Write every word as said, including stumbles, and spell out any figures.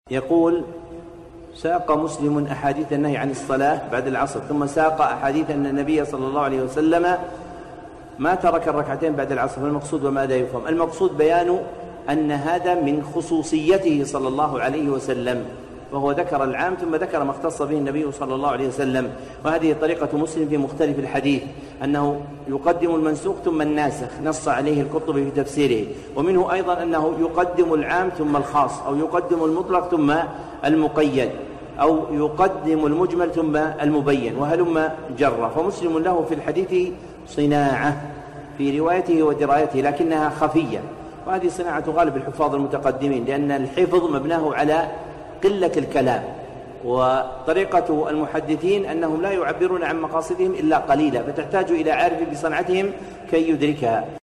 يقول: ساق مسلم أحاديث النهي عن الصلاة بعد العصر، ثم ساق أحاديث أن النبي صلى الله عليه وسلم ما ترك الركعتين بعد العصر، فالمقصود وماذا يفهم؟ المقصود بيان أن هذا من خصوصيته صلى الله عليه وسلم، وهو ذكر العام ثم ذكر ما اختص به النبي صلى الله عليه وسلم. وهذه طريقة مسلم في مختلف الحديث، أنه يقدم المنسوخ ثم الناسخ، نص عليه القرطبي في تفسيره. ومنه أيضا أنه يقدم العام ثم الخاص، أو يقدم المطلق ثم المقيد، أو يقدم المجمل ثم المبين، وهلم جرة. فمسلم له في الحديث صناعة في روايته ودرايته، لكنها خفية، وهذه صناعة غالب الحفاظ المتقدمين، لأن الحفظ مبناه على قلة الكلام، وطريقة المحدثين أنهم لا يعبرون عن مقاصدهم إلا قليلا، فتحتاج إلى عارف بصنعتهم كي يدركها.